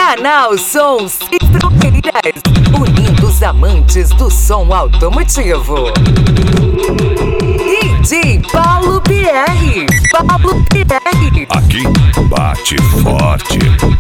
Canal Som Sem Fronteiras, unindo os amantes do som automotivo. DJ Paulo Pierre. Aqui bate forte.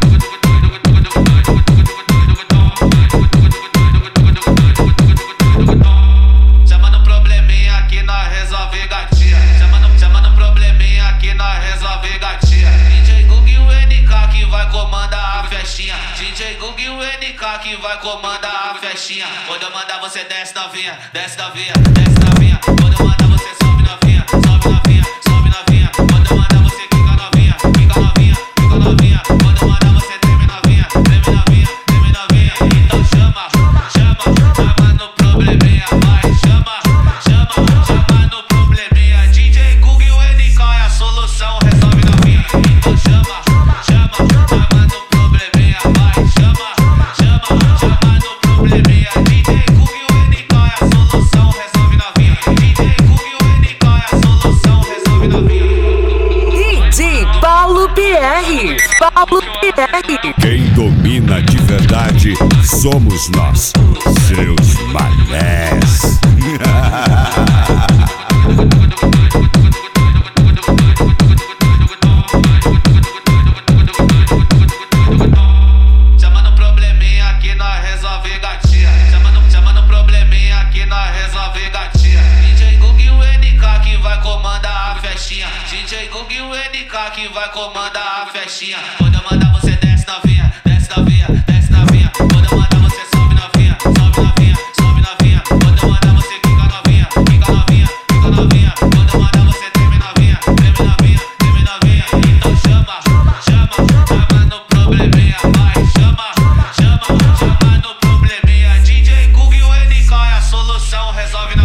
Chamando probleminha aqui nós resolve gatinha. Chamando probleminha aqui nós resolve gatinha. DJ Gug e o NK que vai comandar a festinha. DJ Gug e o NK que vai comandar a festinha. Quando eu mandar você desce novinha, desce novinha, desce novinha. Quando eu mandar você sobe novinha, sobe novinha, sobe novinha. Quando eu mandar você fica novinha, fica novinha, fica novinha. Quando eu mandar você treme novinha, treme novinha, treme novinha. Então chama, chama no probleminha, vai, chama no probleminha. DJ Gug e o NK é a solução, resolve novinha. Então chama no probleminha, vai, chama no probleminha. DJ Gug e o NK é a solução, resolve novinha. DJ Gug e o NK é a solução, resolve novinha. DJ Paulo Pierre. Quem domina de verdade somos nós, seus manés. Chamando probleminha aqui nós resolve gatinha. Chamando probleminha aqui nós resolve gatinha. DJ Gug e o NK que vai comandar a festinha. DJ Gug e o NK que vai comandar a festinha. Quando eu mandar você desce novinha, desce novinha, desce novinha. Quando eu mandar você sobe novinha, sobe novinha, sobe novinha. Quando eu mandar você fica novinha, fica novinha, fica novinha. Quando eu mandar você treme novinha, treme novinha, treme novinha. Então chama no probleminha, vai, chama no probleminha. DJ Gug e o NK é a solução, resolve na